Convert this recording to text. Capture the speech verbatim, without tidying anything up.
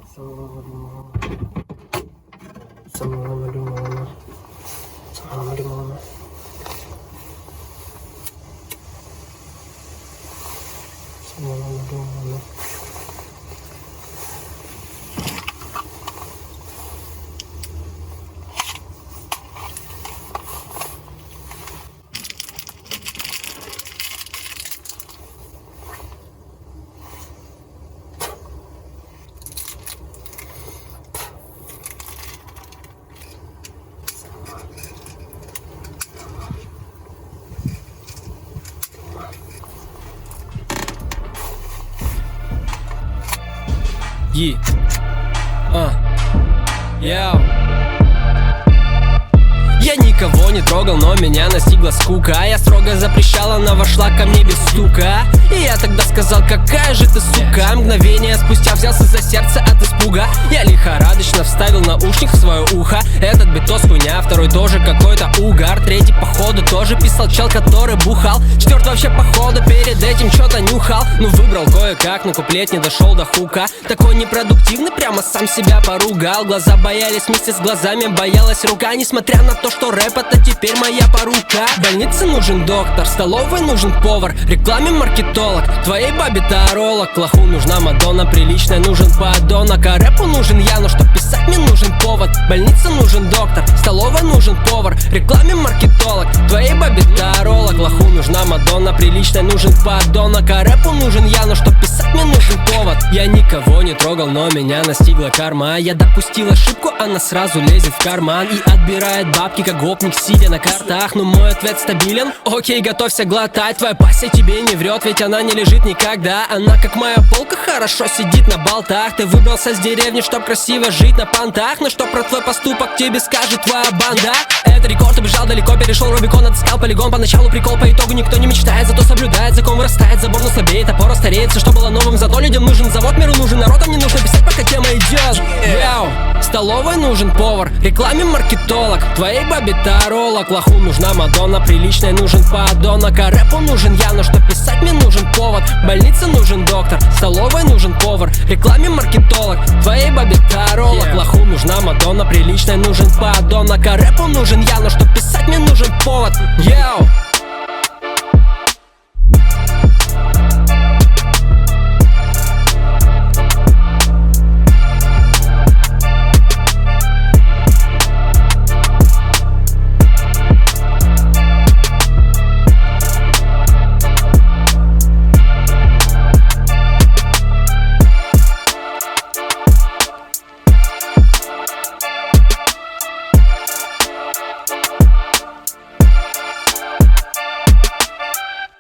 Самого лимона. Самого лимона. Самого лимона. Самого лимона. Yi. А. Яу. Я никого не трогал, но меня настигла скука. Я строго запрещала, она вошла ко мне без стука. И я тогда сказал, какая же ты сука. Мгновение спустя взялся за сердце от испуга. Я лихорадочно вставил наушник в свое ухо. Этот битос хуйня, второй тоже какой-то угар. Третий походу тоже писал чел, который бухал. Четвертый вообще походу перед этим что-то нюхал. Ну выбрал кое-как, но куплет не дошел до хука. Такой непродуктивный, прямо сам себя поругал. Глаза боялись вместе с глазами, боялась рука. Несмотря на то, что рэп это теперь моя порука. В больнице нужен доктор, в столовой нужен повар, рекламе маркетолог, твоей бабе таролог. Лоху нужна Мадонна, приличная нужен подонок. А рэпу нужен я, но чтоб писать мне нужен повод. В больнице нужен доктор, в столовой нужен повар, рекламе маркетолог, твоей бабе таролог. Лоху нужна Мадонна, приличная нужен подонок. А рэпу нужен я, но чтоб писать мне нужен повод. Я никого не трогал, но меня настигла карма. Я допустил ошибку, она сразу лезет в карман и отбирает бабки, как гопник, сидя на картах. Но мой ответ стабилен: окей, готовься глотать. Твоя пассия тебе не врет, ведь она не лежит никогда. Она как моя полка, хорошо сидит на болтах. Ты выбрался с деревни, чтоб красиво жить на понтах. Но что про твой поступок тебе скажет твоя банда? Это рекорд, убежал далеко, перешел Рубикон, отыскал полигон. Поначалу прикол, по итогу никто не мечтает, зато соблюдает закон, вырастает, забор, но слабеет, опора стареет. Все, что было новым, зато людям нужен завод, миру нужен народ, а мне нужно писать, пока тема идет. Яу, в столовой нужен повар, рекламе маркетолог, твоей бабе таролог. Лоху нужна Мадонна, приличная нужен подонок. А рэпу нужен я, но что писать мне нужен повод. В больнице нужен доктор, в столовой нужен повар, рекламе маркетолог, твоей бабе таролог. Лоху нужна Мадонна, приличная нужен подонок. А рэпу нужен я, но что писать мне нужен повод. Йоу.